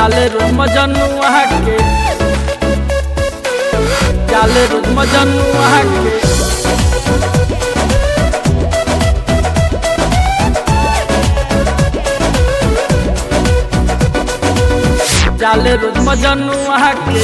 जाले रोज मजनुआ के, जाले रोज मजनुआ के। जाले रोज मजनुआ के,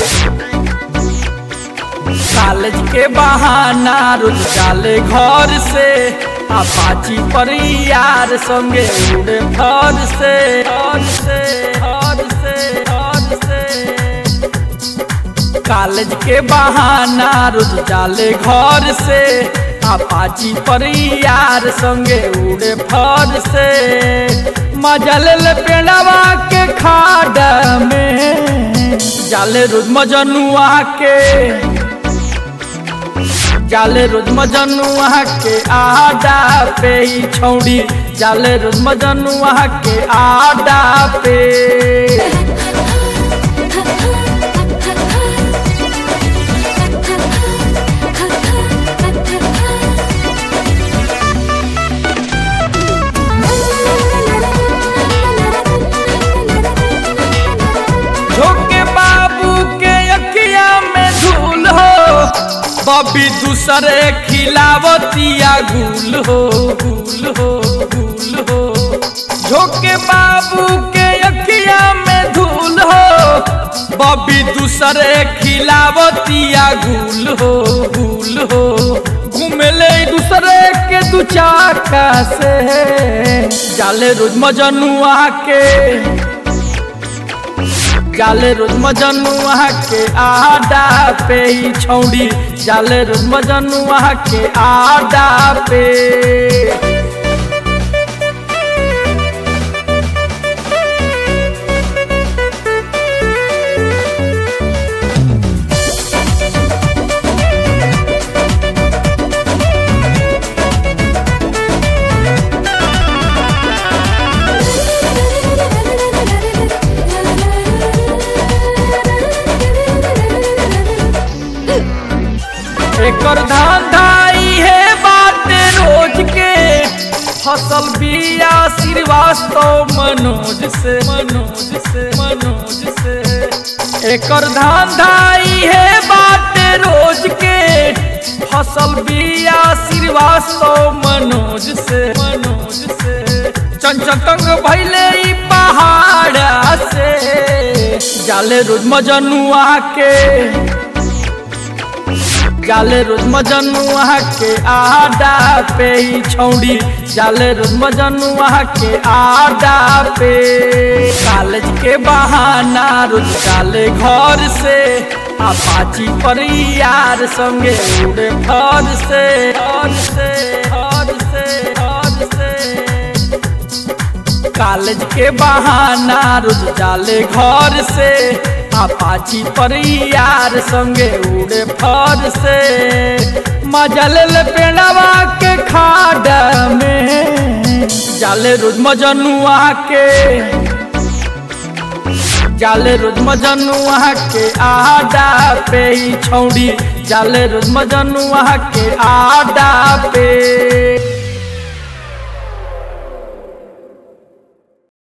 कॉलेज के बहाना रोज जाले घर से, अपाची पर यार संगे उड़े फर से, फर से, फर से, फर से। कॉलेज के बहाना रोज जाले घर से, अपाची पर यार संगे उड़े फर से। मजा ले पेड़वा के खाड़ में, जाले रोज मजनुआ के, जाले रोज मजनुआ के आडा पे ही छौड़ी, जाले रोज मजनुआ के आडा पे। झोंके बाबू के अखिया में धूल हो, बबी दूसरे खिलावतिया गुल हो, गुल हो, गुल हो। झोंके बाबू के अखिया में धूल हो, बबी दूसरे खिलावतिया गुल हो, गुल हो। घूमेले दूसरे के दू चाका से, जाले रोज मजनुआ के, जाले रोज मजनुआ के आडा पे ही छौड़ी, जाले रोज मजनुआ के आडा पे। एकर धंधाई है बाटे रोज के, फसल बिया श्रीवास्तव मनोज से, मनोज से, मनोज से। एकर धंधाई है बाटे रोज के, फसल बिया श्रीवास्तव मनोज से, मनोज से। चंचतंग भैले ई पहाड़ से, जाले रोज मजनुआ के, जाले रोज मजनुआ के आडा पे ही छौड़ी, जाले रोज मजनुआ के आडा पे। कॉलेज के बहाना रोज जाले घर से, अपाची पर यार संगे उड़े फर से, फर से, फर से, फर से। कॉलेज के बहाना रोज जाले घर से, अपाची पर यार संगे उड़े फर से। मजा ले पेड़वा के खाड़ में, जाले रोज मजनुआ के, जाले रोज मजनुआ के आडा पे ही छौड़ी, जाले रोज मजनुआ के आडा पे।